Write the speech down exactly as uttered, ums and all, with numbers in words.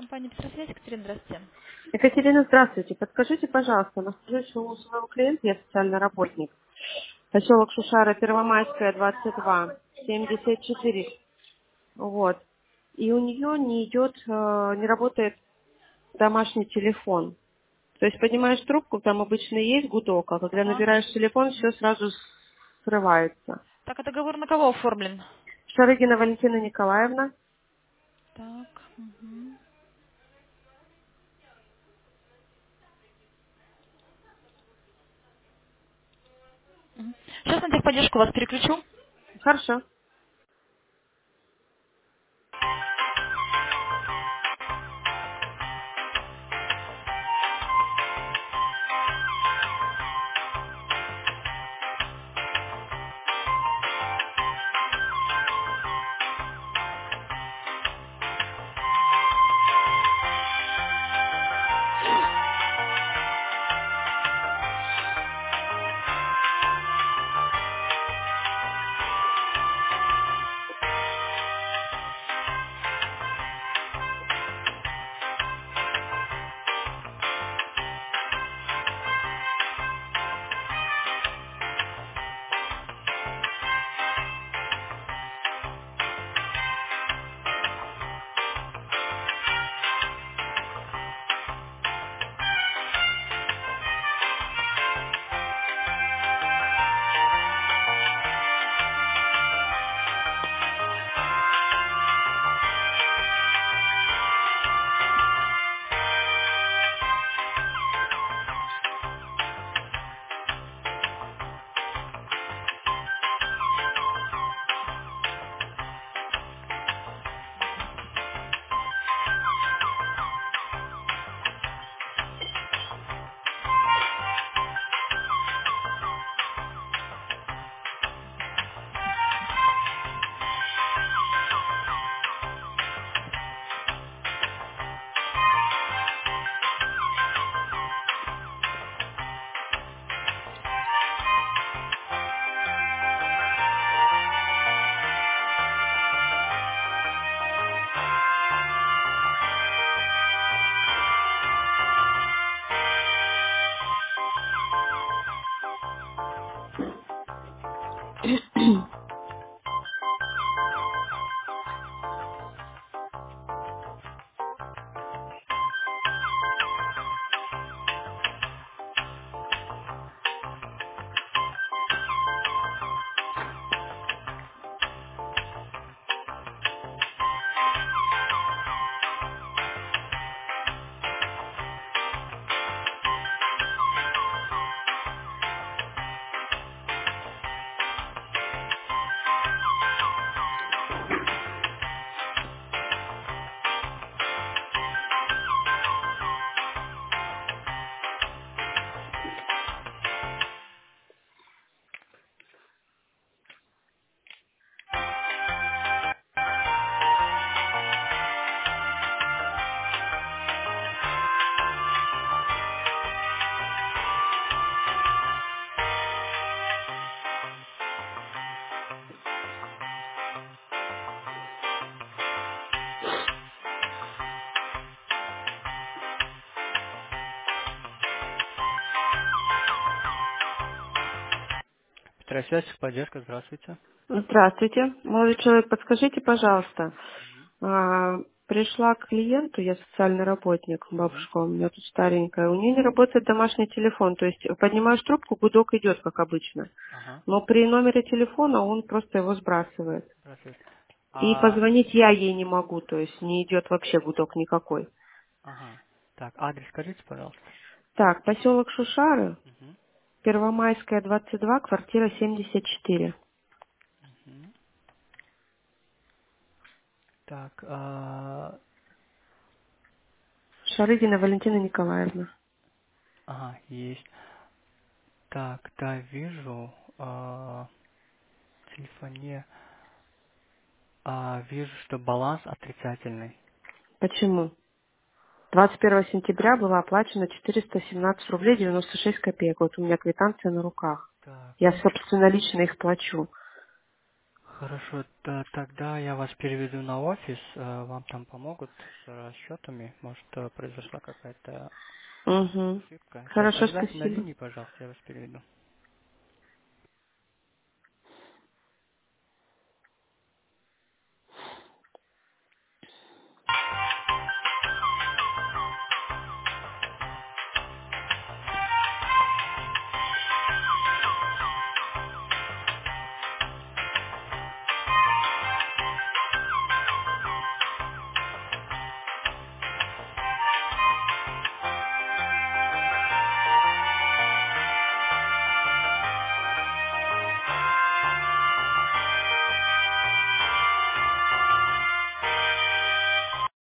Компания «Петросвязь», Екатерина, здравствуйте. Екатерина, здравствуйте. Подскажите, пожалуйста, нахожусь у своего клиента, я социальный работник. Поселок Шушара, Первомайская, двадцать два, семьдесят четыре. Вот. И у нее не идет, э, не работает домашний телефон. То есть поднимаешь трубку, там обычно есть гудок, а когда Ага. набираешь телефон, все сразу срывается. Так, а договор на кого оформлен? Шарыгина Валентина Николаевна. Так. Угу. Сейчас на техподдержку вас переключу. Хорошо. Петросвязь, поддержка, здравствуйте. Здравствуйте. Молодой человек, подскажите, пожалуйста, а, пришла к клиенту, я социальный работник, Мгм. бабушка у меня тут старенькая, у нее не работает домашний телефон, то есть поднимаешь трубку, гудок идет, как обычно. Ага, Но при номере телефона он просто его сбрасывает. здравствуйте. И А, позвонить я ей не могу, то есть не идет вообще гудок никакой. ага. Так, адрес скажите, пожалуйста. Так, поселок Шушары, Мгм. Первомайская, двадцать два, квартира семьдесят четыре. Мгм. Так, а, Шарыгина Валентина Николаевна. ага, есть. Так, да, вижу. А, в телефоне. А, вижу, что баланс отрицательный. Почему? двадцать первого сентября было оплачено четыреста семнадцать рублей девяносто шесть копеек. Вот у меня квитанция на руках. Так, Я собственнолично их плачу. Хорошо, т- тогда я вас переведу на офис, э, вам там помогут с расчетами. Может, э, произошла какая-то Угу. ошибка. Сейчас Хорошо, ожидайте на спасибо. линии, пожалуйста, я вас переведу.